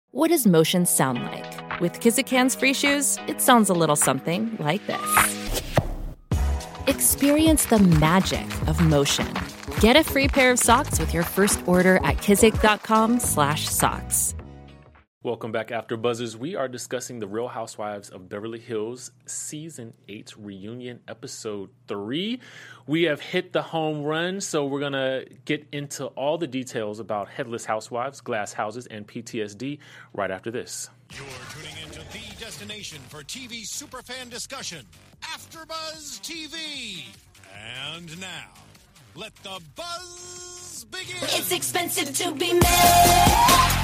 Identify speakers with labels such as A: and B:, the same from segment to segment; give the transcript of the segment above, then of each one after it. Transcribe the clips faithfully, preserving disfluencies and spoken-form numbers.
A: What does motion sound like? With Kizikans free shoes, it sounds a little something like this. Experience the magic of motion. Get a free pair of socks with your first order at kizik.com slash socks.
B: Welcome back, After Buzzers. We are discussing The Real Housewives of Beverly Hills Season eight Reunion Episode three. We have hit the home run, so we're going to get into all the details about Headless Housewives, Glass Houses, and P T S D right after this.
C: You're tuning into the destination for T V superfan discussion, AfterBuzz T V. And now, let the buzz begin.
D: It's expensive to be mad.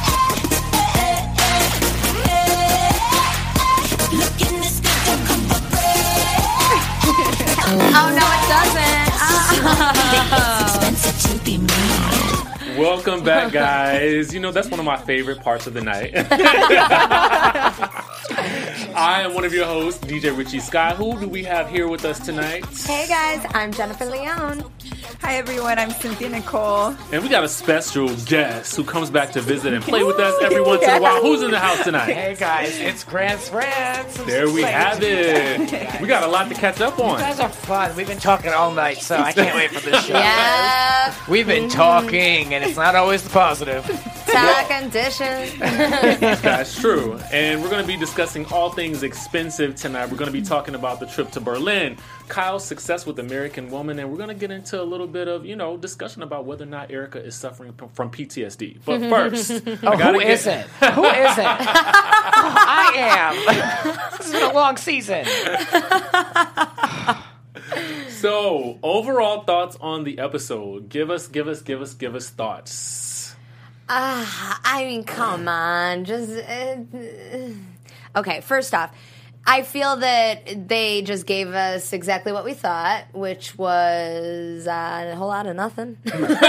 D: Looking this good, don't come for free.
E: Oh, no, it doesn't. Oh.
D: It's expensive to be mad.
B: Welcome back, guys. You know, that's one of my favorite parts of the night. I am one of your hosts, D J Richie Sky. Who do we have here with us tonight?
E: Hey, guys. I'm Jennifer Leone.
F: Hi, everyone. I'm Cynthia Nicole.
B: And we got a special guest who comes back to visit and play with us every once in a while. Who's in the house tonight?
G: Hey, guys. It's Grant's Friends.
B: There we have it. We got a lot to catch up on.
G: You guys are fun. We've been talking all night, so I can't wait for this show.
E: Yeah.
G: We've been talking, and it's not always the positive.
E: Talking dishes.
B: That's true. And we're going to be discussing all things expensive tonight. We're going to be talking about the trip to Berlin, Kyle's success with American Woman, and we're going to get into a little bit of, you know, discussion about whether or not Erica is suffering p- from P T S D. But first,
G: oh,
B: I gotta
G: who
B: get...
G: isn't? Who isn't? I am. This has been a long season.
B: So, overall thoughts on the episode. Give us, give us, give us, give us thoughts.
E: Ah, I mean, come on. Just uh, okay. First off, I feel that they just gave us exactly what we thought, which was uh, a whole lot of nothing.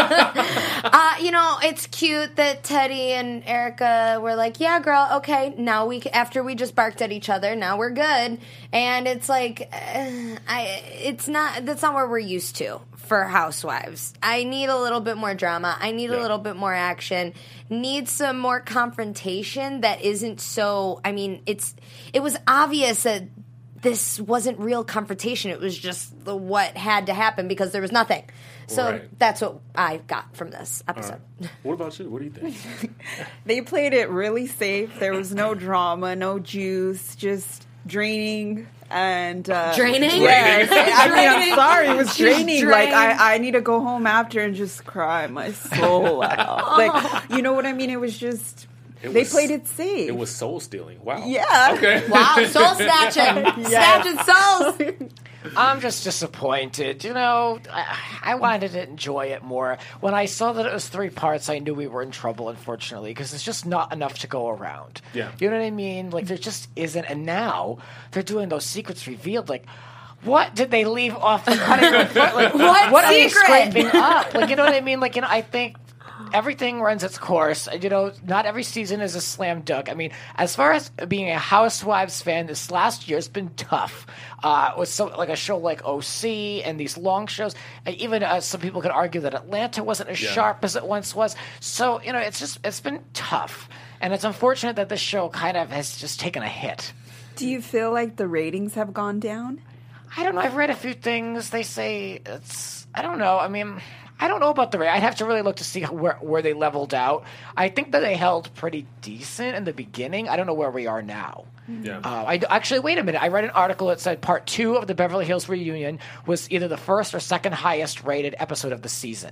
E: uh, you know, it's cute that Teddy and Erica were like, "Yeah, girl, okay." Now we, after we just barked at each other, now we're good. And it's like, uh, I, it's not. That's not what we're used to for Housewives. I need a little bit more drama. I need
B: Yeah.
E: a little bit more action. Need some more confrontation that isn't so. I mean, it's. It was obvious that this wasn't real confrontation. It was just the, what had to happen because there was nothing. So
B: Right.
E: that's what I got from this episode.
B: Uh, what about you? What do you think?
F: They played it really safe. There was no drama, no juice, just draining and uh,
E: Draining?
F: Yes. I mean, I'm sorry, it was
E: Just
F: draining.
E: drained.
F: Like I, I need to go home after and just cry my soul out. Like, you know what I mean? It was just.
B: It
F: They
B: was-
F: played it safe.
B: It was soul stealing. Wow.
F: Yeah.
B: Okay.
E: Wow, soul snatching. Snatching souls.
G: I'm just disappointed. You know, I, I wanted to enjoy it more. When I saw that it was three parts, I knew we were in trouble, unfortunately, because there's just not enough to go around.
B: Yeah.
G: You know what I mean? Like, there just isn't. And now they're doing those secrets revealed. Like, what did they leave off the cutting room floor? Like,
E: What
G: what are they
E: secret?
G: scraping up? Like, you know what I mean? Like, you know, I think everything runs its course. You know, not every season is a slam dunk. I mean, as far as being a Housewives fan, this last year has been tough. Uh, with so like a show like O C and these long shows, and even uh, some people could argue that Atlanta wasn't as
B: Yeah.
G: sharp as it once was. So you know, it's just it's been tough, and it's unfortunate that this show kind of has just taken a hit.
F: Do you feel like the ratings have gone down?
G: I don't know. I've read a few things. They say it's. I don't know. I mean, I don't know about the rate. I'd have to really look to see where where they leveled out. I think that they held pretty decent in the beginning. I don't know where we are now.
B: Yeah.
G: Uh, I actually wait a minute. I read an article that said part two of the Beverly Hills reunion was either the first or second highest rated episode of the season.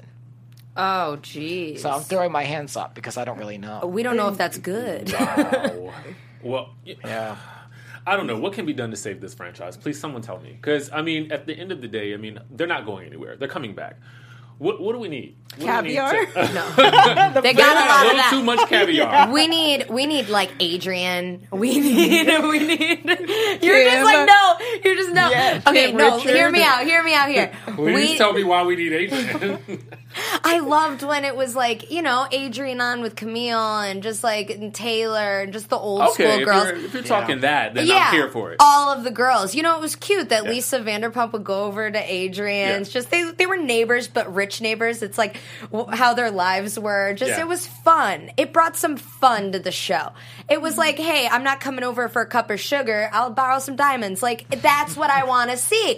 E: Oh, jeez.
G: So I'm throwing my hands up because I don't really know.
E: We don't know if that's good.
B: Wow. Well, y-
G: Yeah.
B: I don't know. What can be done to save this franchise? Please, someone tell me. Because, I mean, at the end of the day, I mean, they're not going anywhere. They're coming back. What What do we need? What do we need
F: Caviar?
B: to-
E: No. They got a
B: a
E: lot of
B: little
E: that.
B: too much caviar.
E: We need, we need like Adrian. We need, we need. You're
F: Kim.
E: just like no. You're just no.
F: Yeah,
E: okay,
F: Kim
E: no.
F: Richard.
E: Hear me out. Hear me out here.
B: Please
E: We,
B: tell me why we need Adrian.
E: I loved when it was like, you know, Adrian on with Camille and just like and Taylor and just the old
B: Okay,
E: school
B: if
E: girls.
B: you're, if you're talking that, then
E: yeah,
B: I'm here for it.
E: all of the girls. You know, it was cute that
B: Yeah.
E: Lisa Vanderpump would go over to Adrian's.
B: Yeah.
E: Just they they were neighbors, but rich neighbors. It's like w- how their lives were. Just
B: Yeah.
E: it was fun. It brought some fun to the show. It was like, hey, I'm not coming over for a cup of sugar. I'll borrow some diamonds. Like that's what I want to see.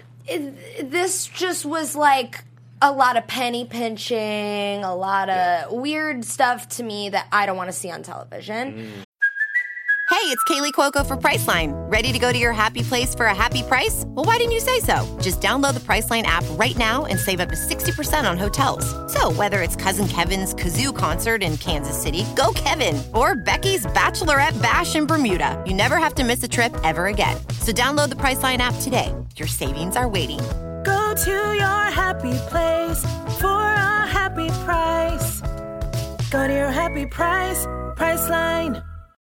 E: It- this just was like a lot of penny pinching, a lot of
B: Yeah.
E: weird stuff to me that I don't want to see on television.
B: Mm.
H: Hey, it's Kaylee Cuoco for Priceline. Ready to go to your happy place for a happy price? Well, why didn't you say so? Just download the Priceline app right now and save up to sixty percent on hotels. So whether it's Cousin Kevin's Kazoo Concert in Kansas City, go Kevin, or Becky's Bachelorette Bash in Bermuda, you never have to miss a trip ever again. So download the Priceline app today. Your savings are waiting.
D: Go to your happy place for a happy price. Go to your happy price, Priceline.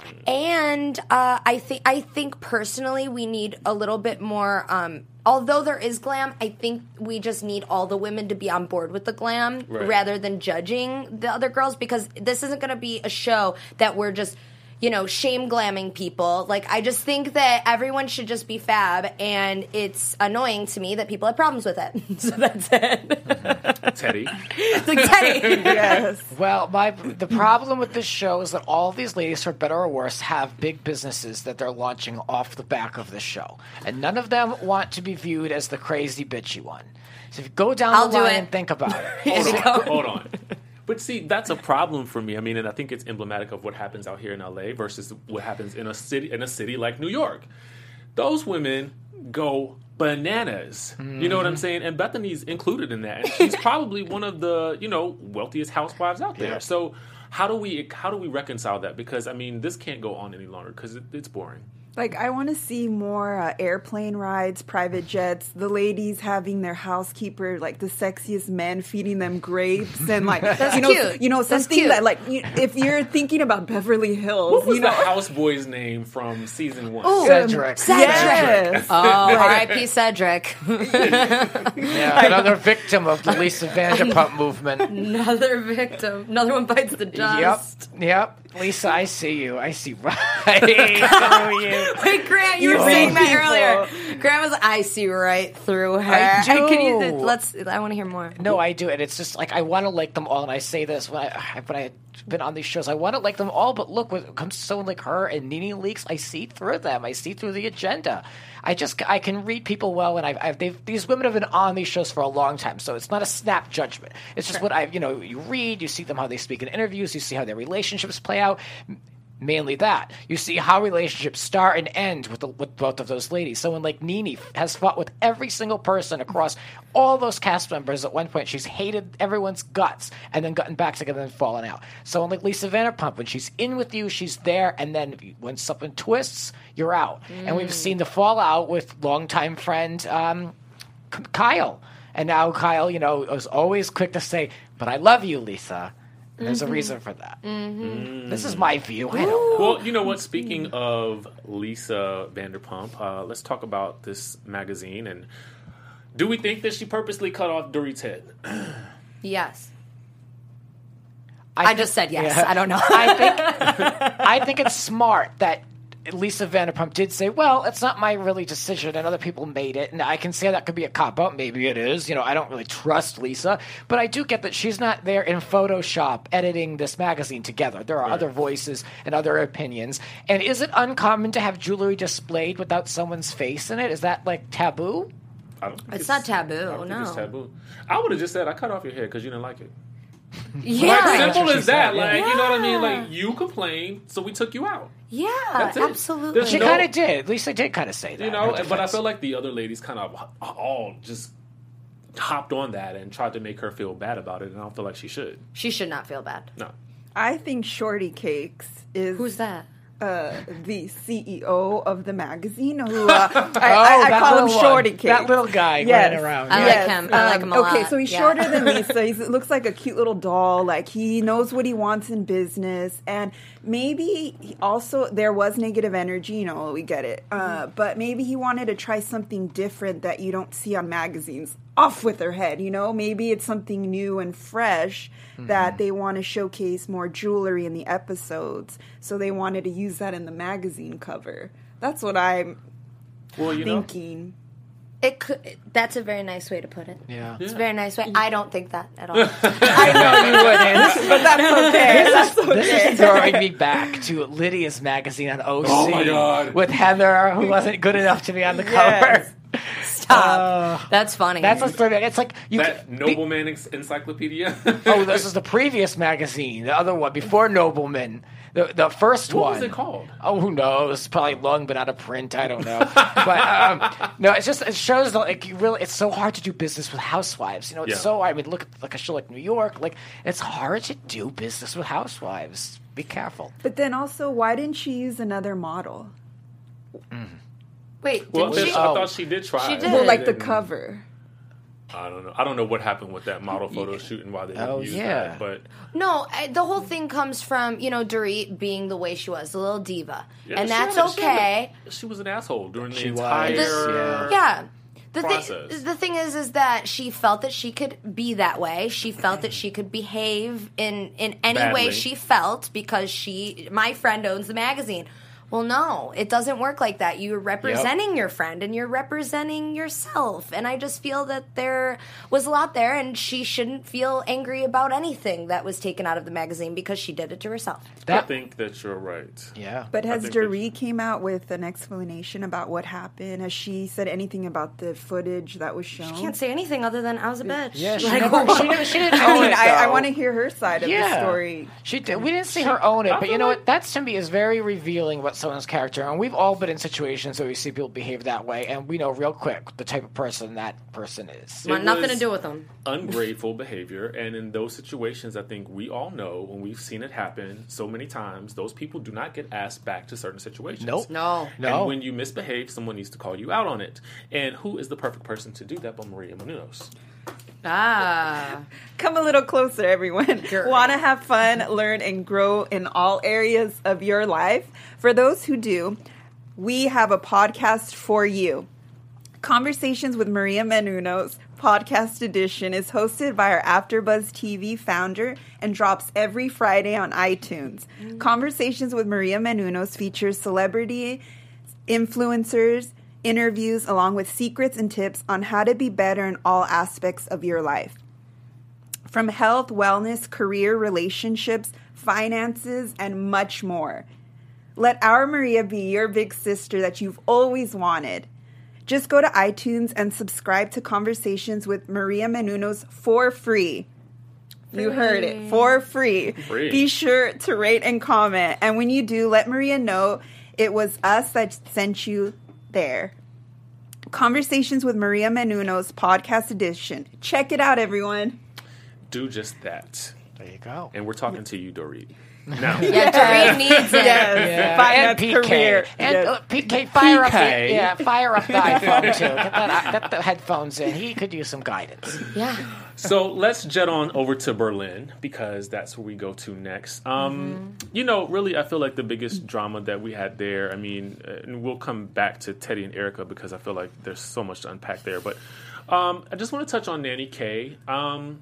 E: And uh, I think I think personally we need a little bit more. Um, although there is glam, I think we just need all the women to be on board with the glam
B: Right.
E: rather than judging the other girls, because this isn't going to be a show that we're just, you know, shame glamming people. Like, I just think that everyone should just be fab, and it's annoying to me that people have problems with it. So that's it.
B: Teddy.
E: It's like, Teddy.
F: Yes.
G: Well, my the problem with this show is that all of these ladies, for better or worse, have big businesses that they're launching off the back of the show, and none of them want to be viewed as the crazy bitchy one. So if you go down
E: I'll
G: the
E: do
G: line
E: it.
G: and think about it,
B: Hold on. Hold on. But see, that's a problem for me. I mean, and I think it's emblematic of what happens out here in L A versus what happens in a city in a city like New York. Those women go bananas. You know what I'm saying? And Bethany's included in that. And she's probably one of the, you know, wealthiest housewives out there.
G: Yeah.
B: So how do we how do we reconcile that? Because I mean, this can't go on any longer because it, it's boring.
F: Like, I want to see more uh, airplane rides, private jets, the ladies having their housekeeper, like the sexiest men feeding them grapes, and like you know,
E: cute.
F: you know
E: That's
F: something
E: cute.
F: that like you, if you're thinking about Beverly Hills,
B: What was
F: you know,
B: the houseboy's name from season one?
G: Cedric.
E: Cedric.
F: yes.
E: Oh, R I P Cedric.
G: Yeah, another victim of the Lisa Vanderpump movement.
E: Another victim. Another one bites the dust.
G: Yep, yep. Lisa, I see you. I see right through you.
E: Wait, Grant, you were
F: You
E: saying that
F: people.
E: earlier. Grant was like, I see right through her.
G: I do.
E: Can you, let's, I want to hear more.
G: No, I do, and it's just like I want to like them all, and I say this when I when I've been on these shows, I want to like them all, but look, when it comes to someone like her and Nene Leakes, I see through them. I see through the agenda. I just I can read people well, and I've, I've they've, these women have been on these shows for a long time, so it's not a snap judgment. It's just what I you know you read, you see them how they speak in interviews, you see how their relationships play out. Mainly that. You see how relationships start and end with the, with both of those ladies. Someone like Nene has fought with every single person across all those cast members at one point. She's hated everyone's guts and then gotten back together and fallen out. Someone like Lisa Vanderpump, when she's in with you, she's there, and then if you, when something twists, you're out. Mm. And we've seen the fallout with longtime friend um, Kyle. And now Kyle, you know, was always quick to say, "But I love you, Lisa." And there's
E: Mm-hmm.
G: a reason for that. Mm-hmm. This is my view. I don't know.
B: Well, you know what? Speaking of Lisa Vanderpump, uh, let's talk about this magazine. And do we think that she purposely cut off Dorit's head?
E: Yes. I,
G: thi-
E: just said yes.
G: Yeah.
E: I don't know.
G: I think I think it's smart that Lisa Vanderpump did say, well, it's not my really decision, and other people made it, and I can say that could be a cop-out. Maybe it is. You know, I don't really trust Lisa, but I do get that she's not there in Photoshop editing this magazine together. There are
B: Right.
G: other voices and other opinions. And is it uncommon to have jewelry displayed without someone's face in it? Is that, like, taboo?
B: I don't think
E: It's not taboo,
B: I don't think
E: no.
B: it's taboo. I would have just said I cut off your hair because you didn't like it.
E: yeah.
B: Like,
G: That's
B: simple
G: what she
B: as that.
G: said, yeah.
B: Like, you know what I mean?
E: Yeah.
B: Like, you complained, so we took you out.
E: Yeah,
B: That's it.
E: absolutely.
B: There's
G: She
B: no-
G: kind of did. Lisa did kind of say that.
B: You
G: in
B: know,
G: her
B: but I
G: defense.
B: feel like the other ladies kind of all just hopped on that and tried to make her feel bad about it, and I don't feel like she should.
E: She should not feel bad.
B: No.
F: I think Shorty Cakes is
E: Who's that?
F: uh, the C E O of the magazine. Who uh, I,
G: Oh,
F: I, I
G: that
F: call him
G: little
F: Shorty
G: one.
F: Cakes.
G: That little guy
F: Yes.
G: running around.
E: I
G: yeah.
E: like him. I like him a
F: Okay,
E: lot.
F: so he's
E: Yeah.
F: shorter than Lisa. He looks like a cute little doll. Like, he knows what he wants in business, and maybe he also there was negative energy. You know, we get it, uh, but maybe he wanted to try something different that you don't see on magazines off with her head, you know? Maybe it's something new and fresh mm-hmm. that they want to showcase more jewelry in the episodes. So they wanted to use that in the magazine cover. That's what I'm
B: well, you
F: thinking.
B: Know.
E: It could. That's a very nice way to put it.
G: Yeah,
E: it's a very nice way. I don't think that at all.
G: I know you wouldn't,
F: but that's okay. That's okay.
G: This is throwing me back to Lydia's magazine on O C.
B: Oh my God.
G: With Heather, who wasn't good enough to be on the
F: Yes.
G: cover.
E: Stop. Uh, that's funny.
G: That's what's throwing me. It's like you.
B: That
G: could,
B: Nobleman ex- Encyclopedia.
G: Oh, this is the previous magazine. The other one before Nobleman. The the first
B: what
G: one.
B: What was it called?
G: Oh, who knows? Probably long been out of print. I don't know. But um, no, it's just it shows that, like you really. It's so hard to do business with housewives. You know, it's
B: yeah.
G: so. I mean, look at like a show like New York. Like it's hard to do business with housewives. Be careful.
F: But then also, why didn't she use another model?
G: Mm.
E: Wait,
B: well,
E: did she?
B: I thought she did try.
E: She did.
F: Well, like the
B: and,
F: cover.
B: I don't know. I don't know what happened with that model photo shoot and why they didn't
G: oh,
B: use
G: yeah.
B: that. But
E: no, I, the whole thing comes from you know Dorit being the way she was, a little diva,
B: yeah,
E: and
B: she
E: that's
B: had- she had
E: okay.
B: a- She was an asshole during the
G: She was,
B: entire.
G: yeah.
E: Yeah. The
B: process.
E: thing, the thing is, is that she felt that she could be that way. She felt that she could behave in, in any
B: Badly.
E: way she felt because she, my friend owns the magazine. Well, no, it doesn't work like that. You're representing yep. your friend and you're representing yourself. And I just feel that there was a lot there and she shouldn't feel angry about anything that was taken out of the magazine because she did it to herself.
B: That, I think that you're right.
G: Yeah.
F: But has
B: that
F: Dorit came out with an explanation about what happened? Has she said anything about the footage that was shown?
E: She can't say anything other than I was a bitch.
G: Yeah, she,
E: Like,
G: never, she, never, she didn't
F: I
G: own
F: mean,
G: it,
F: I, I
G: though.
F: want to hear her side of
G: yeah.
F: the story.
G: She did. We didn't see her own it, but you know what? That to me is very revealing about someone's character. And we've all been in situations where we see people behave that way, and we know real quick the type of person that person is.
E: Want nothing to do with them.
B: Ungrateful behavior, and in those situations, I think we all know when we've seen it happen so many times, those people do not get asked back to certain situations.
G: Nope.
E: No.
G: No.
B: And when you misbehave, someone needs to call you out on it. And who is the perfect person to do that but Maria Menounos?
E: Ah.
F: Come a little closer, everyone.
E: Girl.
F: Want to have fun, learn, and grow in all areas of your life? For those who do, we have a podcast for you. Conversations with Maria Menounos podcast edition is hosted by our AfterBuzz T V founder and drops every Friday on iTunes. Mm. Conversations with Maria Menounos features celebrity influencers, interviews, along with secrets and tips on how to be better in all aspects of your life. From health, wellness, career, relationships, finances, and much more. Let our Maria be your big sister that you've always wanted. Just go to iTunes and subscribe to Conversations with Maria Menounos for free. free. You heard it. For free.
B: free.
F: Be sure to rate and comment. And when you do, let Maria know it was us that sent you there. Conversations with Maria Menounos podcast edition. Check it out, everyone.
B: Do just that.
G: There you go.
B: And we're talking to you, Dorit. Now,
E: Yeah, Dorit needs it.
F: Yes.
G: Yeah.
F: Finance
G: And P K.
F: career.
G: And
F: Yes.
G: uh, P K, fire up the,
B: P K.
G: yeah, fire up the iPhone too. Get, that, get the headphones in. He could use some guidance.
E: Yeah.
B: so let's jet on over to Berlin because that's where we go to next. Um, mm-hmm. You know, really, I feel like the biggest drama that we had there, I mean, uh, and we'll come back to Teddy and Erica because I feel like there's so much to unpack there. But um, I just want to touch on Nanny K. Um,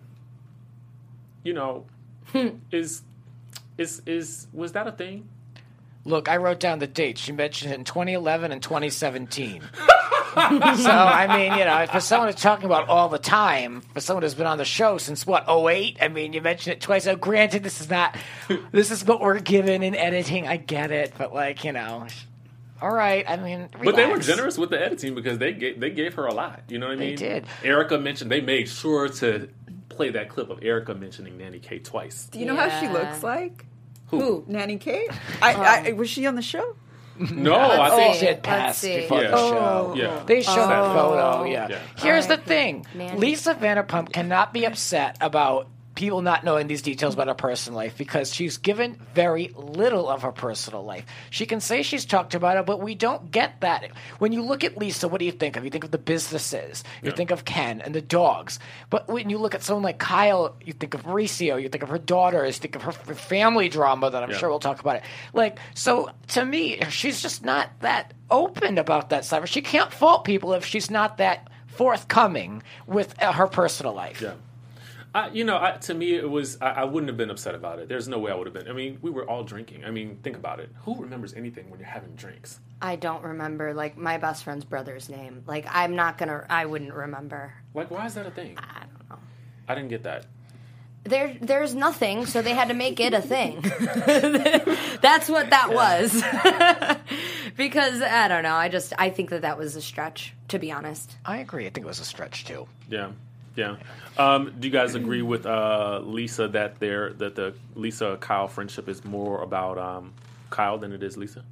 B: you know, is... Is is was that a thing?
G: Look, I wrote down the dates. She mentioned it in twenty eleven and twenty seventeen. So, I mean, you know, for someone who's talking about all the time, for someone who's been on the show since, what, oh eight? I mean, you mentioned it twice. Now, granted, this is not, this is what we're given in editing. I get it. But, like, you know, all right. I mean, relax.
B: But they were generous with the editing because they gave, they gave her a lot. You know what I mean?
G: They did.
B: Erica mentioned, they made sure to play that clip of Erica mentioning Nanny K twice.
F: Do you know how she looks like?
B: Who?
F: Nanny K? I, I, was she on the show?
B: No, I think
G: She had passed
E: see.
G: before
B: Yeah.
G: the show.
F: Oh.
B: Yeah.
G: They showed that
F: Oh.
G: photo, yeah.
B: Yeah.
G: Here's the
E: R I P
G: thing.
E: Nanny.
G: Lisa Vanderpump cannot be upset about people not knowing these details about her personal life because she's given very little of her personal life. She can say she's talked about it, but we don't get that. When you look at Lisa, what do you think of? You think of the businesses. You
B: Yeah.
G: think of Ken and the dogs. But when you look at someone like Kyle, you think of Mauricio, you think of her daughters, you think of her f- family drama that I'm
B: Yeah.
G: sure we'll talk about it. Like, so to me, she's just not that open about that stuff. She can't fault people if she's not that forthcoming with uh, her personal life.
B: Yeah. I, you know, I, to me, it was, I, I wouldn't have been upset about it. There's no way I would have been. I mean, we were all drinking. I mean, think about it. Who remembers anything when you're having drinks?
E: I don't remember, like, my best friend's brother's name. Like, I'm not going to, I wouldn't remember.
B: Like, why is that a thing?
E: I don't know.
B: I didn't get that.
E: There, there's nothing, so they had to make it a thing. That's what that was. Because, I don't know, I just, I think that that was a stretch, to be honest.
G: I agree. I think it was a stretch, too.
B: Yeah. Yeah. Um, do you guys agree with uh, Lisa that there that the Lisa Kyle friendship is more about um, Kyle than it is Lisa?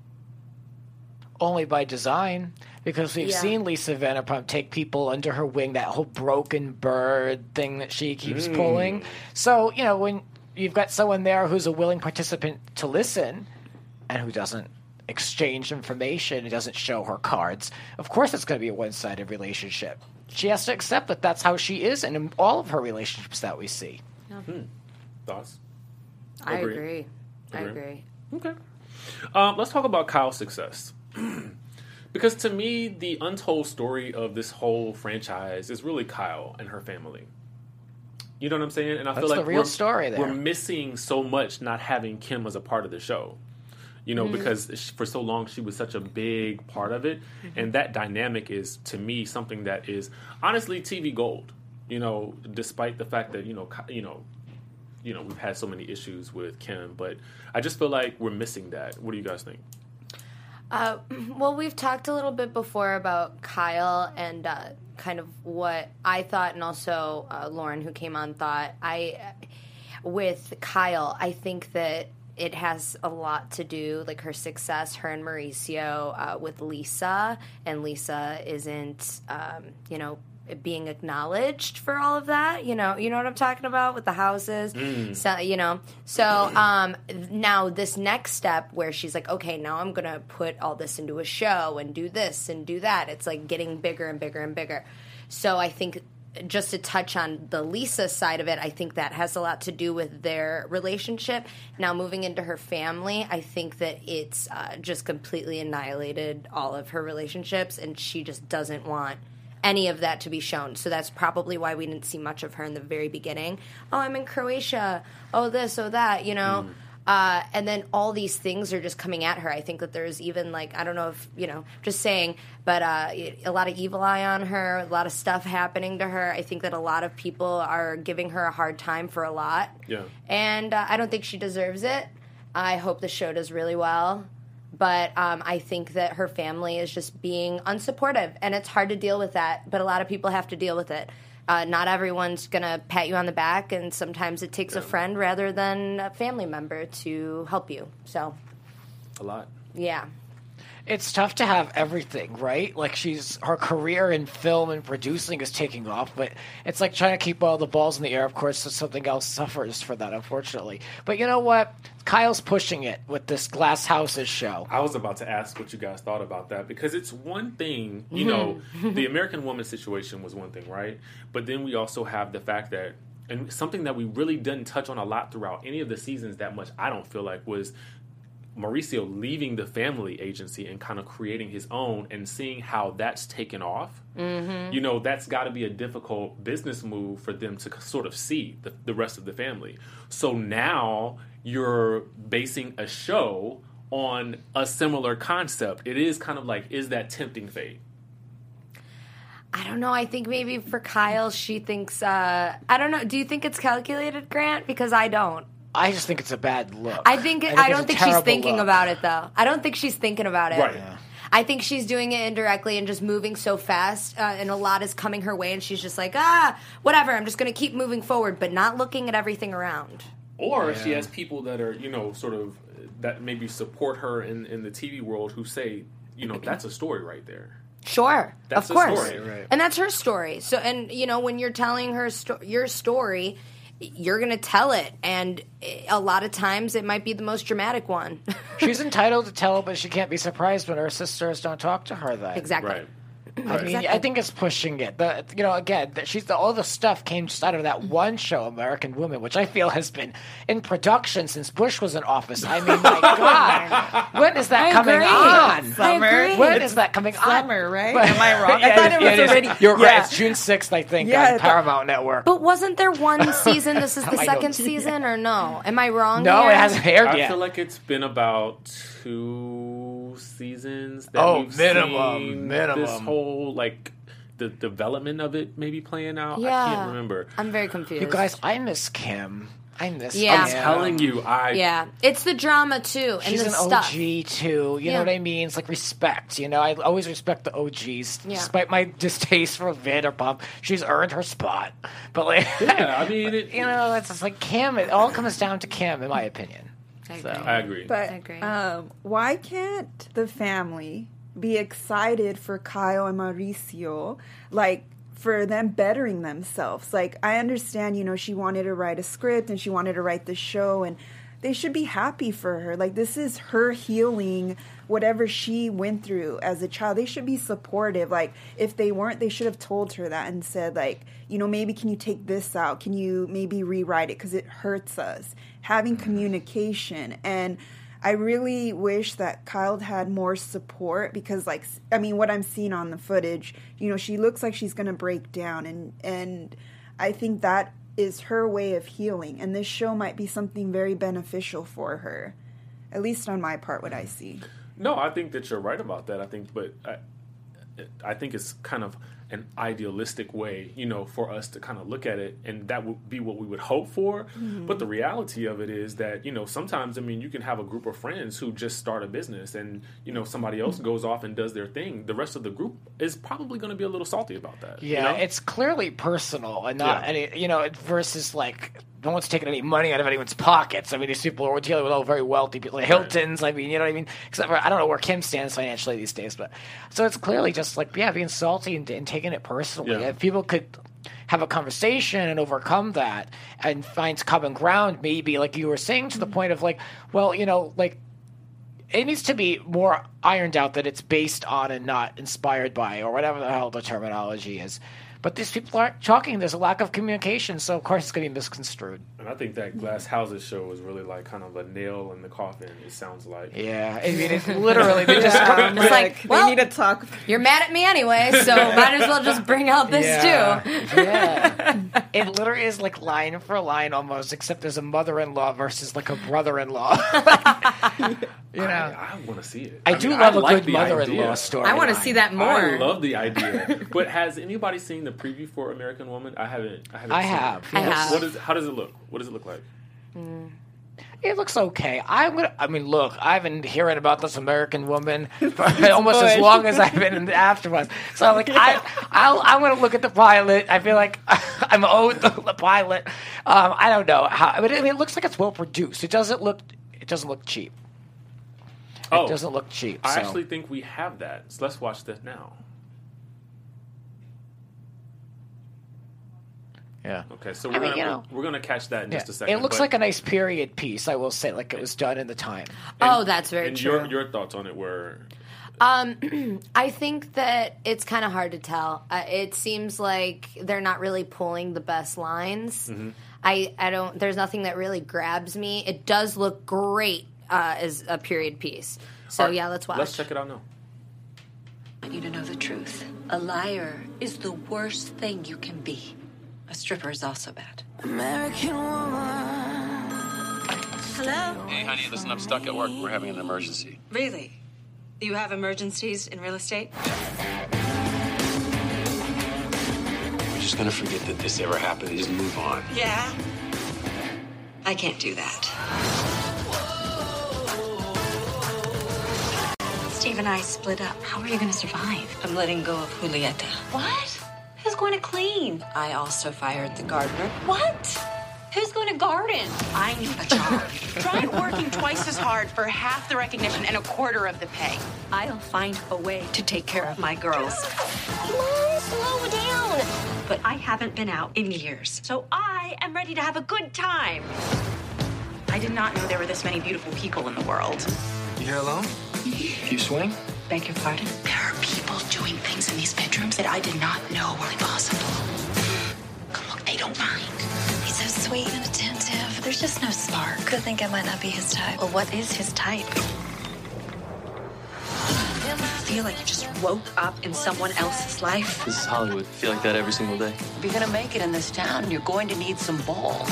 G: Only by design, because we've
E: Yeah.
G: seen Lisa Vanderpump take people under her wing, that whole broken bird thing that she keeps pulling. So, you know, when you've got someone there who's a willing participant to listen and who doesn't exchange information, who doesn't show her cards, of course it's going to be a one-sided relationship. She has to accept that that's how she is in all of her relationships that we see.
B: Hmm. Thoughts?
E: I
B: Agree.
E: agree. I
B: Agree.
E: agree.
B: Okay. Um, let's talk about Kyle's success. Because to me, the untold story of this whole franchise is really Kyle and her family. You know what I'm saying? And I
G: That's
B: feel like
G: the real
B: we're,
G: story there.
B: we're missing so much not having Kim as a part of the show. You know, because she, for so long she was such a big part of it. And that dynamic is, to me, something that is honestly T V gold. You know, despite the fact that, you know, Ky- you know, you know, we've had so many issues with Kim, but I just feel like we're missing that. What do you guys think?
E: Uh, well, we've talked a little bit before about Kyle and uh, kind of what I thought, and also uh, Lauren, who came on, thought. I, with Kyle, I think that it has a lot to do, like her success, her and Mauricio, uh, with Lisa, and Lisa isn't, um, you know, being acknowledged for all of that. You know, you know what I'm talking about with the houses. So, you know, so um, now this next step where she's like, okay, now I'm gonna put all this into a show and do this and do that. It's like getting bigger and bigger and bigger. So I think, just to touch on the Lisa side of it, I think that has a lot to do with their relationship. Now, moving into her family, I think that it's uh, just completely annihilated all of her relationships, and she just doesn't want any of that to be shown. So that's probably why we didn't see much of her in the very beginning. Oh, I'm in Croatia. Oh, this, oh, that, you know. Mm. Uh, and then all these things are just coming at her. I think that there's even, like, I don't know if, you know, just saying, but uh, a lot of evil eye on her, a lot of stuff happening to her. I think that a lot of people are giving her a hard time for a lot.
B: Yeah.
E: And uh, I don't think she deserves it. I hope the show does really well. But um, I think that her family is just being unsupportive, and it's hard to deal with that, but a lot of people have to deal with it. Uh, not everyone's going to pat you on the back, and sometimes it takes
B: yeah.
E: a friend rather than a family member to help you. So,
B: a lot.
E: Yeah.
G: It's tough to have everything, right? Like, she's her career in film and producing is taking off, but it's like trying to keep all the balls in the air. Of course, so something else suffers for that, unfortunately. But you know what? Kyle's pushing it with this Glass Houses show.
B: I was about to ask what you guys thought about that, because it's one thing, you know, the American Woman situation was one thing, right? But then we also have the fact that, and something that we really didn't touch on a lot throughout any of the seasons that much, I don't feel like, was Mauricio leaving the family agency and kind of creating his own, and seeing how that's taken off. Mm-hmm. You know, that's got to be a difficult business move for them to sort of see the, the rest of the family. So now you're basing a show on a similar concept. It is kind of like, is that tempting fate?
E: I don't know. I think maybe for Kyle, she thinks, uh, I don't know. Do you think it's calculated, Grant? Because I don't.
G: I just think it's a bad look.
E: I think, I,
G: I, think
E: I don't think she's thinking
G: look.
E: about it, though. I don't think she's thinking about it.
B: Right. Yeah.
E: I think she's doing it indirectly and just moving so fast, uh, and a lot is coming her way, and she's just like, ah, whatever, I'm just going to keep moving forward, but not looking at everything around.
B: Or
G: yeah.
B: she has people that are, you know, sort of, that maybe support her in, in the T V world who say, you know, that's a story right there.
E: Sure,
B: That's
E: of
B: a
E: course.
B: story, right.
E: And that's her story. So, and, you know, when you're telling her sto- your story, you're going to tell it, and a lot of times it might be the most dramatic one.
G: She's entitled to tell it, but she can't be surprised when her sisters don't talk to her then.
E: Exactly.
B: Right.
G: I mean, I think it's pushing it. The, you know, again, the, she's the, all the stuff came just out of that one show, American Woman, which I feel has been in production since Bush was in office. I mean, my God, when is that
E: I
G: coming
E: agree.
G: on?
F: Summer.
G: When is that coming on?
F: Summer, right? Am I wrong? I
G: Yeah,
F: thought it was
G: yeah, is.
F: already.
G: You're
F: yeah.
G: right. It's June sixth, I think,
F: Yeah, I
G: on
F: thought-
G: Paramount Network.
E: But wasn't there one season? This is the
G: I know.
E: second season, or no? Am I wrong?
G: No,
E: here?
G: it hasn't aired
B: I
G: yet.
B: feel like it's been about two seasons that
G: Oh,
B: we've
G: minimum,
B: seen
G: minimum.
B: this whole like the development of it maybe playing out.
E: Yeah.
B: I can't remember.
E: I'm very confused.
G: You guys, I miss Kim. I miss
E: Yeah.
B: I'm
G: Kim.
B: telling you, I
E: Yeah, it's the drama too, and
G: She's
E: the
G: an
E: stuff.
G: O G too. You
E: Yeah.
G: know what I mean? It's like respect. You know, I always respect the O Gs,
E: Yeah.
G: despite my distaste for Vanderpump. She's earned her spot. But like,
B: yeah, I mean, it,
G: you know, it's just like Kim. It all comes down to Kim, in my opinion.
E: I agree.
G: So.
B: I agree.
F: But
E: I agree.
F: um, why can't the family be excited for Kyle and Mauricio, like for them bettering themselves? Like, I understand, you know, she wanted to write a script and she wanted to write the show, and they should be happy for her. Like, this is her healing whatever she went through as a child. They should be supportive. Like, if they weren't, they should have told her that and said, like, you know, maybe can you take this out? Can you maybe rewrite it? Because it hurts us. Having communication. And I really wish that Kyle had more support because, like, I mean, what I'm seeing on the footage, you know, she looks like she's going to break down. And, and I think that is her way of healing. And this show might be something very beneficial for her. At least on my part, what I see.
B: No, I think that you're right about that. I think, but I, I think it's kind of an idealistic way, you know, for us to kind of look at it, and that would be what we would hope for. Mm-hmm. But the reality of it is that, you know, sometimes, I mean, you can have a group of friends who just start a business, and, you know, somebody else goes off and does their thing. The rest of the group is probably going to be a little salty about that.
G: Yeah,
B: you know?
G: it's clearly personal and not
B: Yeah.
G: any, you know, versus like no one's taking any money out of anyone's pockets. I mean, these people are dealing with all very wealthy people, like Hiltons. I mean, you know what I mean? Except for, I don't know where Kim stands financially these days, but so it's clearly just like, yeah, being salty and, and taking it personally.
B: Yeah.
G: If people could have a conversation and overcome that and find common ground, maybe like you were saying, to the point of like, well, you know, like, it needs to be more ironed out that it's based on and not inspired by, or whatever the hell the terminology is. But these people aren't talking. There's a lack of communication, so of course it's going to be misconstrued.
B: And I think that Glass Houses show is really like kind of a nail in the coffin, it sounds like.
G: Yeah, I mean, it's literally they just
F: Um,
E: It's like,
F: they
E: well,
F: need to talk.
E: You're mad at me anyway, so might as well just bring out this
G: yeah,
E: too.
G: yeah. It literally is like line for line almost, except there's a mother-in-law versus like a brother-in-law. You know,
B: I, I want to see it.
G: I,
B: mean,
G: do love
B: I
G: a
B: like
G: good
B: the
G: mother-in-law
B: idea.
G: story.
E: I want to see that more.
B: I love the idea. But has anybody seen the preview for American Woman? I haven't. I haven't.
G: I
B: seen
G: have.
B: It.
E: I
B: What-
E: have.
B: What is? How does it look? What does it look like?
G: It looks okay. I'm gonna. I mean, look, I've been hearing about this American Woman for almost as
F: Bush.
G: long as I've been in the aftermath. So, like, I, I'll, I'm gonna look at the pilot. I feel like I'm owed the, the pilot. Um, I don't know how, but I mean, it looks like it's well produced. It doesn't look. It doesn't look cheap.
B: Oh,
G: It doesn't look cheap.
B: I
G: so.
B: actually think we have that. So let's watch that now.
G: Yeah.
B: Okay, so
G: I
B: we're
G: mean,
B: gonna
G: you know.
B: we're, we're gonna catch that in
G: Yeah.
B: just a second.
G: It looks
B: but-
G: like a nice period piece. I will say, like it was done in the time.
E: Oh, that's very
B: and
E: true.
B: your your thoughts on it were
E: Um, I think that it's kind of hard to tell. Uh, it seems like they're not really pulling the best lines.
B: Mm-hmm.
E: I, I don't. There's nothing that really grabs me. It does look great uh, as a period piece. So
B: All right,
E: yeah, let's watch.
B: Let's check it out now.
I: I want you to know the truth. A liar is the worst thing you can be. A stripper is also bad.
D: American woman.
I: Hello?
J: Hey, honey, listen, I'm stuck at work. We're having an emergency.
I: Really? Do you have emergencies in real estate?
J: We're just gonna forget that this ever happened and just move on.
I: Yeah. I can't do that. Steve and I split up. How are you going to survive? I'm letting go of Julieta. What? Who's going to clean? I also fired the gardener. What? Who's going to garden? I need a job.
K: Try working twice as hard for half the recognition and a quarter of the pay.
I: I'll find a way to take care of my girls.
K: Mom, slow down.
I: But I haven't been out in years, so I am ready to have a good time.
K: I did not know there were this many beautiful people in the world.
J: You here alone? You swing?
I: Beg your pardon?
K: There are people doing things in these bedrooms that I did not know were possible. Look, they don't mind.
I: He's so sweet and attentive. There's just no spark. Could think I might not be his type. Well, what is his type?
K: I feel like you just woke up in someone else's life.
J: This is Hollywood. I feel like that every single day.
K: If you're gonna make it in this town, you're going to need some balls.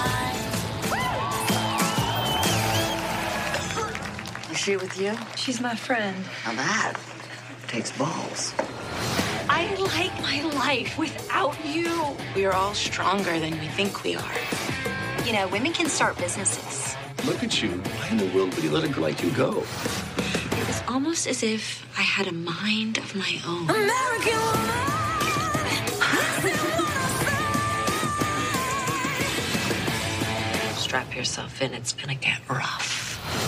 K: Is she with you?
I: She's my friend.
K: Now that takes balls.
I: I like my life without you.
K: We are all stronger than we think we are.
I: You know, women can start businesses.
J: Look at you. Why in the world would you let a girl like you go?
I: It was almost as if I had a mind of my own.
D: American woman.
K: Strap yourself in. It's gonna get rough.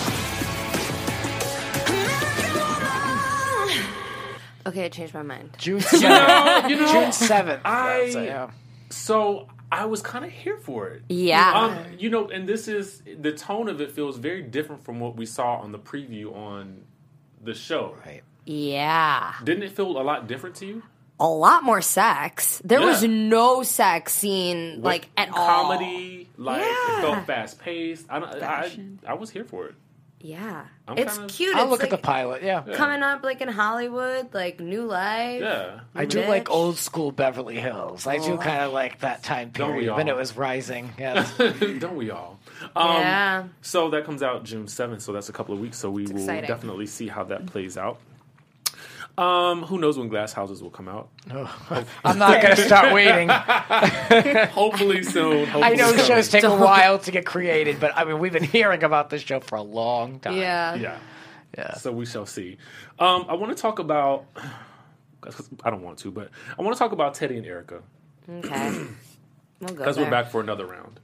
E: Okay, I changed my mind.
G: June
B: You know, you know,
G: June seventh.
B: I
G: So, yeah.
B: so I was kind of here for it.
E: Yeah.
B: Um, you know, and this is the tone of it feels very different from what we saw on the preview on the show.
G: Right.
E: Yeah.
B: Didn't it feel a lot different to you?
E: A lot more sex. There
B: Yeah.
E: was no sex scene, like,
B: With
E: at all.
B: comedy, like
E: Yeah.
B: it felt fast paced. I, don't- I
F: Fashion.
B: I was here for it.
E: Yeah.
B: I'm
E: it's
B: kinda-
E: cute.
G: I'll
E: it's
G: look
E: like
G: at the pilot. Yeah.
E: coming up, like, in Hollywood, like, new life.
B: Yeah.
G: I do
E: Bitch.
G: like old school Beverly Hills. I do kind of like that time
B: Don't we
G: period when
B: all?
G: it was rising. Yeah.
B: Don't we all? Um,
E: Yeah.
B: So that comes out June seventh, so that's a couple of weeks. So we will
E: exciting.
B: definitely see how that plays out. Um, who knows when Glass Houses will come out?
G: I'm not going to start waiting.
B: Hopefully soon. Hopefully
G: I know
B: soon.
G: shows take a while to get created, but I mean, we've been hearing about this show for a long time.
E: Yeah.
B: Yeah.
G: Yeah.
B: So we shall see. Um, I want to talk about. I don't want to, but I want to talk about Teddy and Erica
E: Okay. We'll go
B: because we're
E: there.
B: back for another round.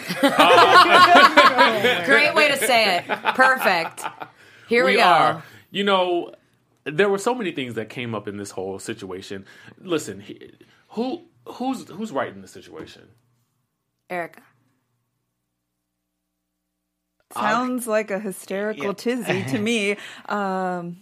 E: Great way to say it. Perfect. Here we,
B: we
E: go.
B: are. You know, there were so many things that came up in this whole situation. Listen, he- who who's who's right in the situation?
E: Erica.
F: Sounds like a hysterical
G: Yeah.
F: tizzy to me. Um,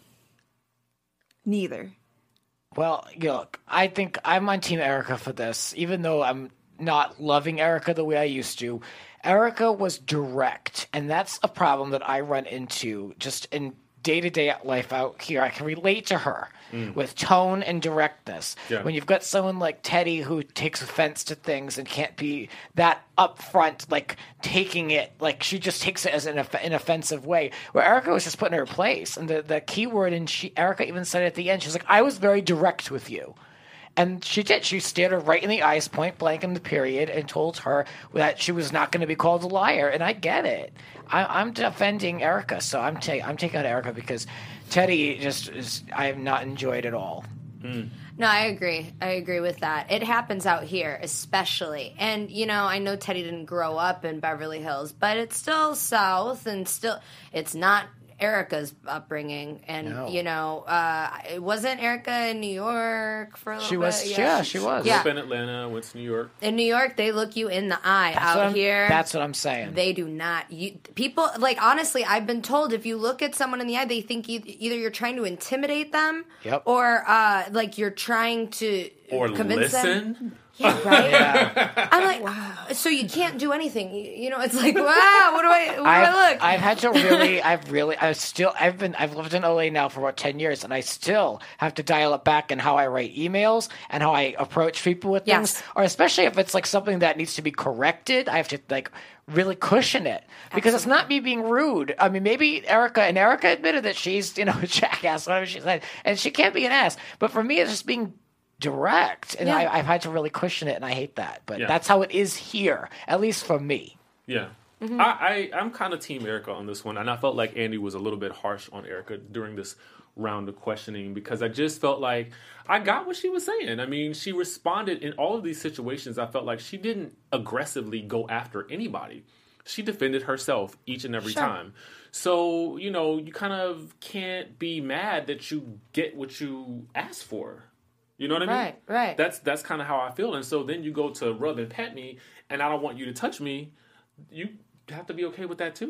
F: neither.
G: Well, you know, look, I think I'm on Team Erica for this, even though I'm not loving Erica the way I used to. Erica was direct, and that's a problem that I run into just in day-to-day life out here. I can relate to her with tone and directness.
B: Yeah.
G: When you've got someone like Teddy who takes offense to things and can't be that upfront, like taking it, like she just takes it as an, off- an offensive way. Where Erica was just put in her place, and the, the key word, and she Erica even said at the end, she's like, I was very direct with you. And she did. She stared her right in the eyes, point blank in the period, and told her that she was not going to be called a liar. And I get it. I, I'm defending Erica, so I'm ta- I'm taking out Erica because Teddy just is. I have not enjoyed it all.
E: No, I agree. I agree with that. It happens out here, especially. And, you know, I know Teddy didn't grow up in Beverly Hills, but it's still South and still, it's not Erica's upbringing. And,
G: No.
E: you know, uh, it wasn't Erica in New York for a little
G: She
E: bit.
G: was- yeah, she was.
B: Grew
E: Yeah.
B: up in Atlanta, went to New York.
E: In New York, they look you in the eye.
G: That's what
E: out
G: I'm-
E: here,
G: That's what I'm saying.
E: they do not. You, people, like, honestly, I've been told if you look at someone in the eye, they think you, either you're trying to intimidate them
G: Yep.
E: or, uh, like, you're trying to
B: Or
E: convince them.
B: listen.
E: Yeah, right? I'm like, wow. So you can't do anything. You, you know, it's like, wow, what do I, where do
G: I've,
E: I look?
G: I've had to really, I've really, I've still, I've been, I've lived in L A now for about ten years, and I still have to dial it back in how I write emails and how I approach people with things,
E: Yes.
G: or especially if it's like something that needs to be corrected, I have to like really cushion it because it's not me being rude. I mean, maybe Erica and Erica admitted that she's, you know, a jackass, whatever she said, and she can't be an ass. But for me, it's just being direct, and
E: Yeah.
G: I, I've had to really cushion it, and I hate that. But
B: Yeah.
G: that's how it is here, at least for me.
B: Yeah.
E: Mm-hmm.
B: I, I, I'm kind of Team Erica on this one, and I felt like Andy was a little bit harsh on Erica during this round of questioning because I just felt like I got what she was saying. I mean, she responded in all of these situations. I felt like she didn't aggressively go after anybody. She defended herself each and every
E: Sure.
B: time. So, you know, you kind of can't be mad that you get what you asked for. You know what I mean?
E: Right, right.
B: That's that's kind of how I feel. And so then you go to rub and pet me, and I don't want you to touch me. You have to be okay with that too.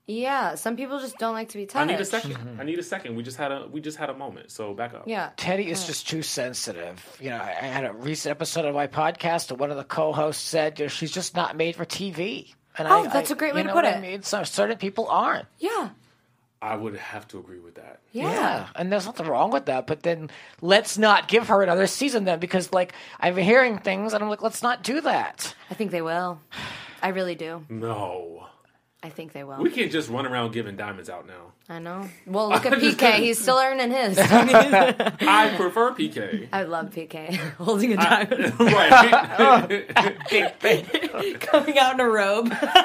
E: Yeah, some people just don't like to be touched.
B: I need a second. Mm-hmm. I need a second. We just had a we just had a moment. So back up.
E: Yeah.
G: Teddy is just too sensitive. You know, I I had a recent episode of my podcast, and one of the co-hosts said, you know, she's just not made for T V. And
E: Oh,
G: I,
E: that's
G: I,
E: a great way
G: you
E: to
G: know
E: put
G: what
E: it.
G: I mean, so certain people aren't.
E: Yeah.
B: I would have to agree with that.
E: Yeah.
G: And there's nothing wrong with that. But then let's not give her another season then, because like I've been hearing things, and I'm like, let's not do that.
E: I think they will. I really do.
B: No.
E: I think they will.
B: We can't just run around giving diamonds out now.
E: I know. Well, look at P K. He's still earning his.
B: I prefer P K.
E: I love P K. Holding a diamond.
B: Right.
E: Coming out in a robe.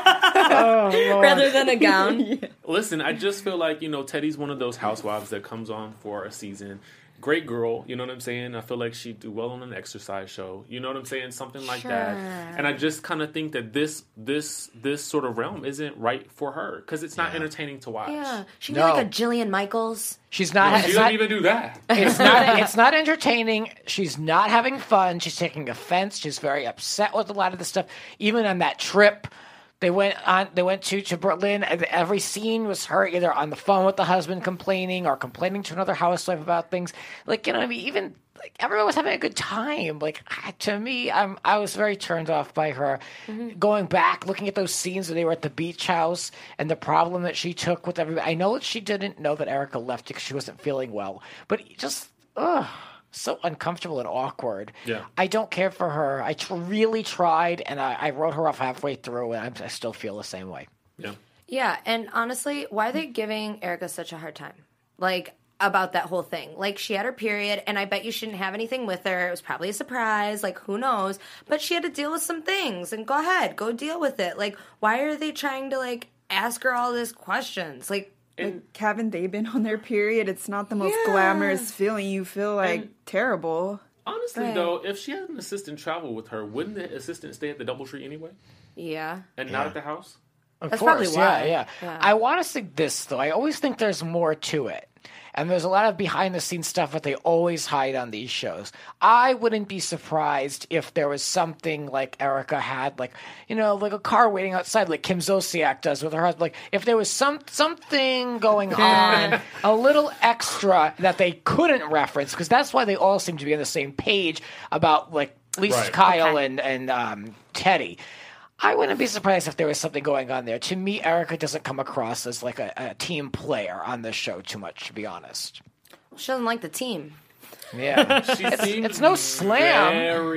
E: Rather than a gown.
B: Listen, I just feel like, you know, Teddy's one of those housewives that comes on for a season. Great girl, you know what I'm saying? I feel like she'd do well on an exercise show. You know what I'm saying? Something like
E: Sure.
B: that. And I just kind of think that this this this sort of realm isn't right for her because it's not entertaining to watch.
E: Yeah. She'd
G: No.
E: be like a Jillian Michaels.
G: She's not.
B: No,
G: it's
B: she doesn't
G: not-
B: even do that.
G: It's not. It's not entertaining. She's not having fun. She's taking offense. She's very upset with a lot of the stuff. Even on that trip, they went on. They went to to Berlin. And every scene was her either on the phone with the husband complaining or complaining to another housewife about things. Like, you know, I mean, even like everyone was having a good time. Like, to me, I'm I was very turned off by her.
E: Mm-hmm.
G: Going back, looking at those scenes where they were at the beach house and the problem that she took with everybody. I know that she didn't know that Erica left because she wasn't feeling well, but just ugh. So uncomfortable and awkward.
B: Yeah.
G: I don't care for her. I tr- really tried, and I, I wrote her off halfway through, and I'm, I still feel the same way.
B: Yeah.
E: Yeah, and honestly, why are they giving Erica such a hard time? Like, about that whole thing. Like, she had her period, and I bet you she didn't have anything with her. It was probably a surprise. Like, who knows? But she had to deal with some things, and go ahead. Go deal with it. Like, why are they trying to, like, ask her all these questions? Like,
F: Like, haven't they been on their period? It's not the most
E: Yeah.
F: glamorous feeling. You feel like
B: And-
F: terrible.
B: Honestly,
E: Right.
B: though, if she had an assistant travel with her, wouldn't the assistant stay at the DoubleTree anyway
E: yeah.
B: and not at the house?
G: Of
E: That's
G: course,
E: probably why.
G: yeah, yeah.
E: Yeah.
G: I want to say this, though. I always think there's more to it. And there's a lot of behind-the-scenes stuff that they always hide on these shows. I wouldn't be surprised if there was something like Erica had, like, you know, like a car waiting outside, like Kim Zolciak does with her husband. Like, if there was some something going on, a little extra that they couldn't reference, because that's why they all seem to be on the same page about, like, Lisa
B: Right.
G: Kyle
E: Okay.
G: and, and um, Teddy. I wouldn't be surprised if there was something going on there. To me, Erica doesn't come across as like a, a team player on this show too much, to be honest.
E: She doesn't like the team.
G: Yeah.
B: She
G: it's,
B: seemed
G: it's no slam.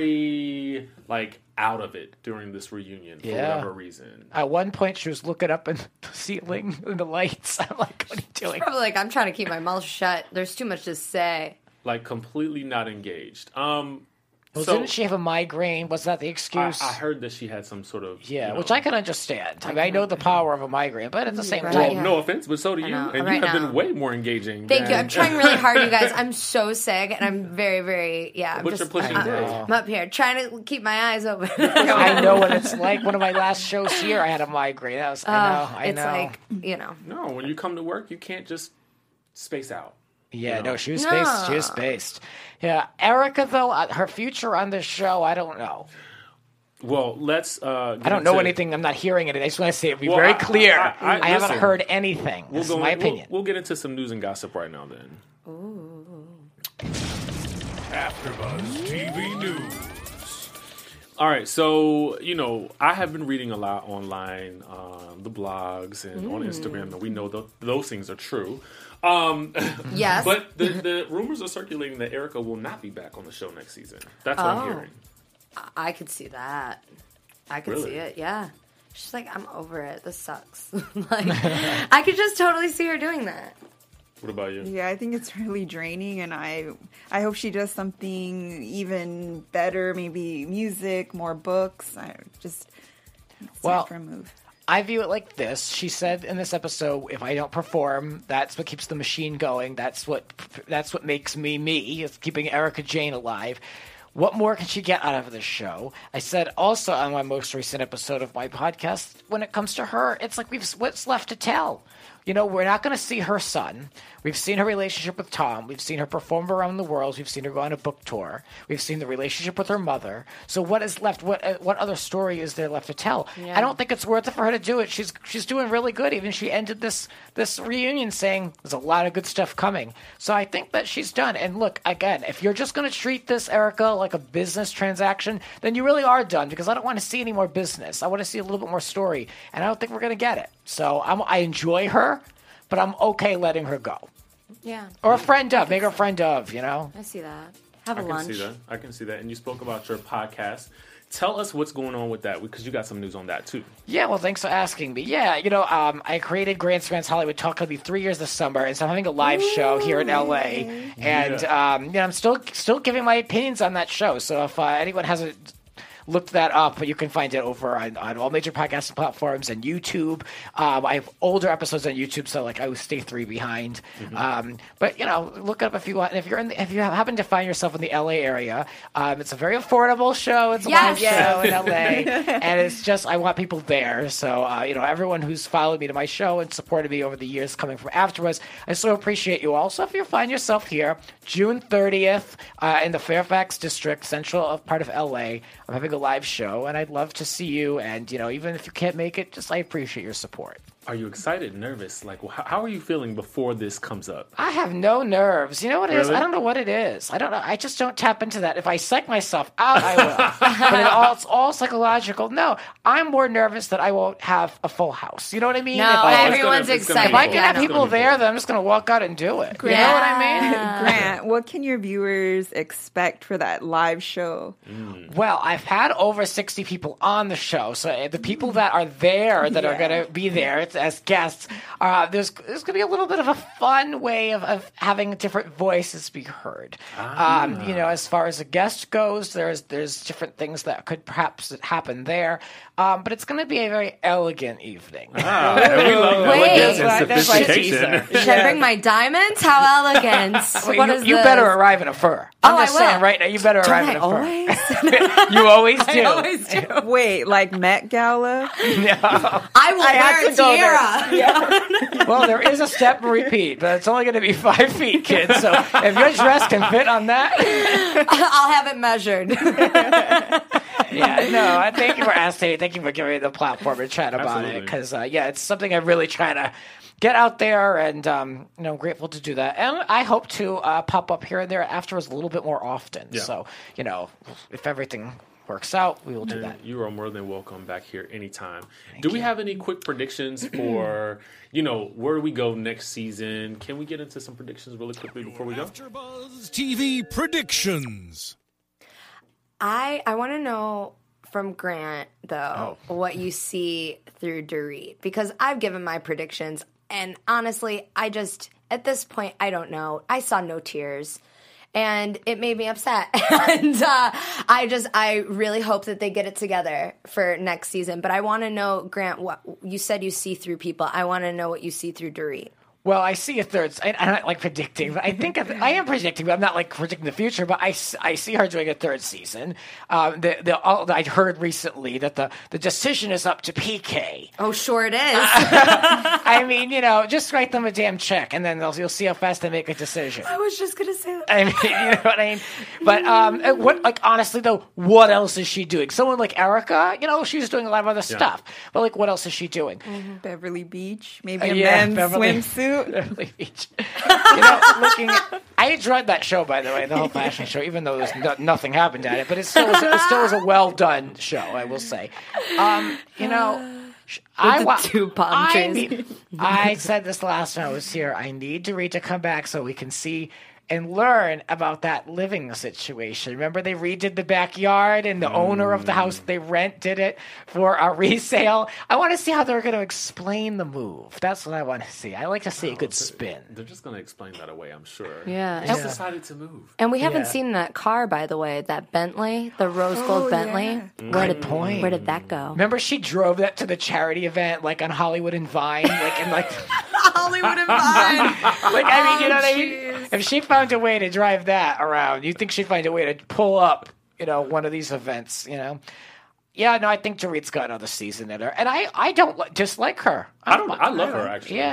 B: very, like, out of it during this reunion for
G: Yeah.
B: whatever reason.
G: At one point, she was looking up in the ceiling and the lights. I'm like, what are you doing?
E: Probably like, I'm trying to keep my mouth shut. There's too much to say.
B: Like, completely not engaged. Um,
G: Well,
B: so,
G: didn't she have a migraine? Was that the
B: I,
G: excuse?
B: I heard that she had some sort of...
G: yeah,
B: you know,
G: which I can understand. I mean, I know the power of a migraine, but at the same
E: Right.
B: Well,
G: time,
E: Yeah.
B: no offense, but so do you.
E: know.
B: And
E: Right
B: you have
E: now.
B: been way more engaging.
E: Thank you.
B: than-
E: I'm trying really hard, you guys. I'm so sick, and I'm very, very, yeah. I'm
B: But
E: just,
B: you're pushing
E: I'm,
B: through.
E: I'm up here trying to keep my eyes open.
G: I know what it's like. One of my last shows here, I had a migraine. That was, I know,
E: Uh,
G: I
E: it's
G: know.
E: like, you know.
B: No, when you come to work, you can't just space out.
G: Yeah,
B: you know?
G: no, she was spaced. She was spaced. Yeah, Erica, though, uh, her future on this show, I don't know.
B: Well, let's... Uh, get
G: I don't know
B: into-
G: anything. I'm not hearing it. I just want to say it be
B: Well,
G: very
B: I-
G: clear.
B: I-
G: I,
B: I-
G: haven't
B: listen.
G: heard anything.
B: We'll
G: This
B: go
G: is my
B: in-
G: opinion.
B: We'll, we'll get into some news and gossip right now then.
C: AfterBuzz T V News.
B: All right, so, you know, I have been reading a lot online, um, the blogs and on Instagram, and we know th- those things are true. Um,
E: Yes.
B: But the, the rumors are circulating that Erica will not be back on the show next season. That's what
E: Oh.
B: I'm hearing.
E: I could see that. I could
B: Really?
E: see it, yeah. She's like, I'm over it. This sucks. Like, I could just totally see her doing that.
B: What about you?
F: Yeah, I think it's really draining, and I I hope she does something even better. Maybe music, more books. I just it's
G: Well,
F: time for a move.
G: I view it like this. She said in this episode, "If I don't perform, that's what keeps the machine going. That's what that's what makes me me. It's keeping Erica Jane alive." What more can she get out of this show? I said also on my most recent episode of my podcast, when it comes to her, it's like we've what's left to tell. You know, we're not going to see her son. We've seen her relationship with Tom. We've seen her perform around the world. We've seen her go on a book tour. We've seen the relationship with her mother. So what is left? What uh, what other story is there left to tell?
E: Yeah.
G: I don't think it's worth it for her to do it. She's she's doing really good. Even she ended this this reunion saying there's a lot of good stuff coming. So I think that she's done. And look, again, if you're just going to treat this, Erica, like a business transaction, then you really are done, because I don't want to see any more business. I want to see a little bit more story, and I don't think we're going to get it. So I'm, I enjoy her, but I'm okay letting her go.
E: Yeah.
G: Or a friend of. Make her a friend of, you know?
E: I see that. Have a
B: I can
E: lunch.
B: see that. I can see that. And you spoke about your podcast. Tell us what's going on with that, because you got some news on that too.
G: Yeah, well, thanks for asking me. Yeah, you know, um, I created Grant Grant's Hollywood Talk. It'll be three years this summer, and so I'm having a live Ooh, show here in L A. And
B: yeah.
G: um, you know, I'm still still giving my opinions on that show. So if uh, anyone hasn't looked that up, but you can find it over on, on all major podcasting platforms and YouTube. Um, I have older episodes on YouTube, so like I would stay three behind. Mm-hmm. Um, but you know, look it up if you want. And if you're in, the, if you happen to find yourself in the L A area, um, it's a very affordable show. It's a
E: yes.
G: live show in L A, and it's just I want people there. So uh, you know, everyone who's followed me to my show and supported me over the years, coming from afterwards, I so appreciate you all. So if you find yourself here, June thirtieth uh, in the Fairfax district, central part of L A, I'm having a live show, and I'd love to see you. And you know, even if you can't make it, just I appreciate your support.
B: Are you excited, nervous? Like, wh- how are you feeling before this comes up?
G: I have no nerves. You know what it
B: really?
G: is? I don't know what it is. I don't know. I just don't tap into that. If I psych myself out, I will. But it all, it's all psychological. No, I'm more nervous that I won't have a full house. You know what I mean?
E: No,
G: if I,
E: everyone's
B: gonna,
E: excited.
G: if I can have
B: it's
G: people there, then I'm just going to walk out and do it.
F: Grant,
G: you know what I mean?
F: Grant, what can your viewers expect for that live show?
B: Mm.
G: Well, I've had over sixty people on the show, so the people that are there that
F: Yeah.
G: are going to be there as guests, uh, there's there's going to be a little bit of a fun way of, of having different voices be heard.
B: Ah.
G: Um, you know, as far as a guest goes, there's there's different things that could perhaps happen there, um, but it's going to be a very elegant evening.
B: Ah, and we love
E: Wait.
B: elegance and
G: That's my
B: sophistication.
G: teaser.
E: Should I bring my diamonds? How elegant.
G: Well,
E: What
G: you,
E: is
G: you
E: this?
G: better arrive in a fur. I'm
E: Oh, I
G: just saying
E: will.
G: right now, you better
E: Don't
G: arrive
E: I
G: in a
E: always?
G: fur. You always do.
E: I always do.
F: Wait, like Met Gala?
E: I will
G: I had
E: wear
G: to
E: a
G: go
E: tiara.
G: Well, there is a step and repeat, but it's only going to be five feet, kids. So if your dress can fit on that,
E: I'll have it measured.
G: yeah, no. I thank you for asking. Thank you for giving me the platform and chatting about
B: Absolutely.
G: it, because uh, yeah, it's something I'm really trying to get out there, and um, you know, grateful to do that. And I hope to uh, pop up here and there afterwards a little bit more often.
B: Yeah.
G: So you know, if everything works out, we will do
B: And
G: that.
B: you are more than welcome back here anytime. Do we have any quick predictions for, you know, where do we go next season? Can we get into some predictions really quickly before we go?
C: AfterBuzz T V predictions.
E: I I want to know from Grant though
G: Oh.
E: what you see through Dorit, because I've given my predictions, and honestly, I just at this point I don't know. I saw no tears, and it made me upset. and uh, I just I really hope that they get it together for next season. But I want to know, Grant, what you said you see through people. I want to know what you see through Dorit.
G: Well, I see a third. I, I'm not like predicting, but I think I, I am predicting. But I'm not like predicting the future. But I, s- I see her doing a third season. Um, the the all, I heard recently that the, the decision is up to P K.
E: Oh, sure it is.
G: I mean, you know, just write them a damn check, and then they'll, you'll see how fast they make a decision.
E: I was just gonna say that.
G: I mean, you know what I mean? But um, uh, what, like, honestly, though, what else is she doing? Someone like Erica, you know, she's doing a lot of other stuff. But, like, what else is she doing?
F: Beverly Beach? Maybe
G: Uh,
F: a
G: yeah,
F: men's
G: Beverly-
F: swimsuit?
G: Beverly Beach. You know, looking at, I enjoyed that show, by the way, the whole fashion show, even though there's no, nothing happened at it. But it still was, it still was a well done show, I will say. Um, you know, sh- I
E: the
G: wa-
E: two palm
G: I,
E: trees.
G: need- I said this last time I was here. I need Dorit to come back so we can see and learn about that living situation. Remember, they redid the backyard, and the mm. owner of the house they rent did it for a resale. I want to see how they're going to explain the move. That's what I want to see. I like to see
B: Oh,
G: a good
B: they're-
G: spin.
B: They're just going to explain that away, I'm sure.
E: Yeah.
B: They just
E: Yeah.
B: decided to move.
E: And we haven't
G: Yeah.
E: seen that car, by the way, that Bentley, the rose gold
F: Oh,
E: Bentley.
F: yeah.
E: Where
G: Good
E: did
G: point.
E: Where did that go?
G: Remember, she drove that to the charity event, like on Hollywood and Vine, like in like,
E: Hollywood and Vine.
G: like I mean, you know what I
E: Oh,
G: mean?
E: jeez.
G: If she found a way to drive that around, you think she'd find a way to pull up, you know, one of these events, you know? Yeah, no, I think Dorit's got another season in her, and I, I don't li- dislike her.
B: I don't. I love her, actually.
G: Yeah.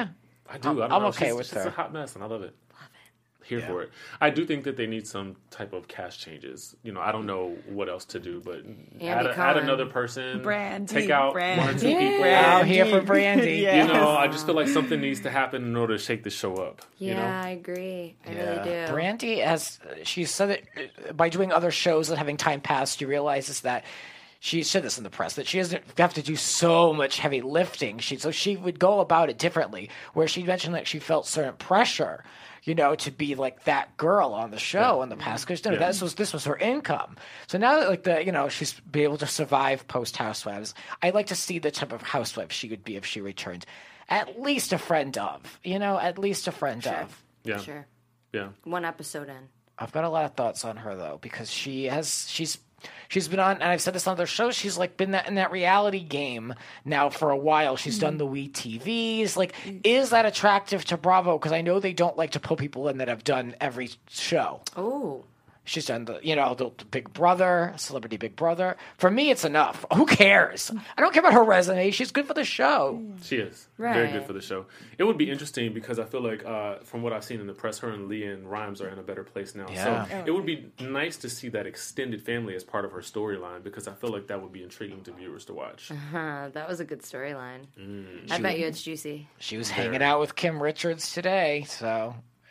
B: I do.
G: I'm,
B: I don't
G: I'm
B: know.
G: okay
B: she's,
G: with
B: she's
G: her.
B: a hot mess, and I love it.
E: Love it.
B: Here
G: Yeah.
B: for it. I do think that they need some type of cast changes. You know, I don't know what else to do, but add, a, add
E: Cohen.
B: another person.
F: Brandy,
B: Take out
F: Brandy.
B: one or two
E: Yeah.
B: people.
G: I'm here for Brandy.
F: Yeah.
B: You know, I just feel like something needs to happen in order to shake the show up.
E: Yeah,
B: You know?
E: I agree. I really do.
G: Brandy has, she said that uh, by doing other shows and having time pass, she realizes that she said this in the press, that she doesn't have to do so much heavy lifting. She So she would go about it differently, where she mentioned that she felt certain pressure, you know, to be like that girl on the show
B: Yeah.
G: in the past, because you know,
B: Yeah.
G: this was this was her income. So now that like the you know she's be able to survive post Housewives, I'd like to see the type of housewife she would be if she returned. At least a friend of, you know, at least a friend of.
B: Yeah.
E: Sure.
B: Yeah.
E: One episode in.
G: I've got a lot of thoughts on her though, because she has she's she's been on, and I've said this on other shows, she's like been that in that reality game now for a while. She's done the We T Vs. Like, is that attractive to Bravo? Because I know they don't like to put people in that have done every show.
E: Oh.
G: She's done the, you know, the, the Big Brother, Celebrity Big Brother. For me, it's enough. Who cares? I don't care about her resume. She's good for the show.
B: She is. Very
E: Right.
B: good for the show. It would be interesting because I feel like, uh, from what I've seen in the press, her and Leah and Rhymes are in a better place now.
G: Yeah.
B: So it would be nice to see that extended family as part of her storyline because I feel like that would be intriguing to viewers to watch.
E: Huh, that was a good storyline.
B: Mm.
E: I bet you it's juicy.
G: She was hanging out with Kim Richards today, so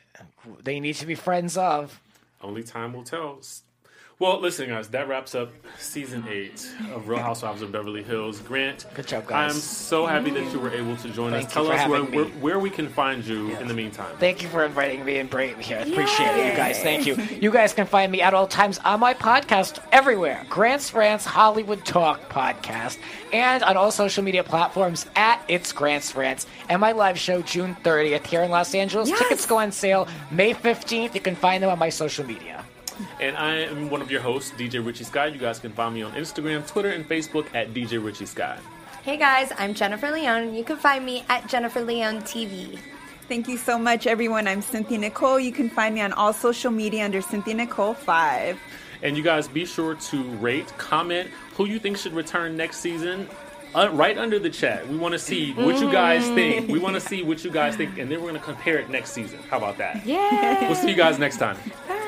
G: they need to be friends of.
B: Only time will tell. Well, listen, guys, that wraps up season eight of Real Housewives of Beverly Hills. Grant,
G: good job, guys.
B: I'm so happy that you were able to join
G: Thank
B: us.
G: you
B: Tell
G: for
B: us where,
G: having
B: where,
G: me.
B: where we can find you in the meantime.
G: Thank you for inviting me and bringing me here. I appreciate it, you guys. Thank you. You guys can find me at all times on my podcast everywhere. Grant's Rants Hollywood Talk podcast. And on all social media platforms at It's Grant's Rants. And my live show June thirtieth here in Los Angeles.
E: Yes.
G: Tickets go on sale May fifteenth. You can find them on my social media.
B: And I am one of your hosts, D J Richie Scott. You guys can find me on Instagram, Twitter, and Facebook at D J Richie Scott.
E: Hey guys, I'm Jennifer Leone. You can find me at Jennifer Leone T V.
F: Thank you so much, everyone. I'm Cynthia Nicole. You can find me on all social media under Cynthia Nicole five.
B: And you guys be sure to rate, comment who you think should return next season. Uh, right under the chat. We want to see what you guys think. We want to see what you guys think, and then we're going to compare it next season. How about that?
E: Yeah.
B: We'll see you guys next time.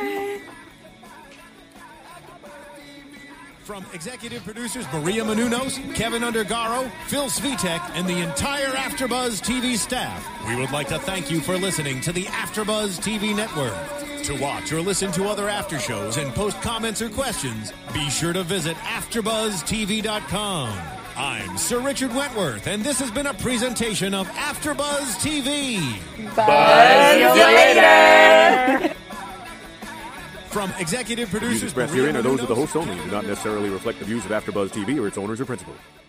C: From executive producers Maria Menounos, Kevin Undergaro, Phil Svitek, and the entire AfterBuzz T V staff, we would like to thank you for listening to the AfterBuzz T V network. To watch or listen to other after shows and post comments or questions, be sure to visit after buzz T V dot com. I'm Sir Richard Wentworth, and this has been a presentation of AfterBuzz T V.
B: Buzz you later.
C: From executive producers
L: Views expressed
C: Maria
L: herein are those of the
C: Menounos,
L: hosts only and do not necessarily reflect the views of AfterBuzz T V or its owners or principals.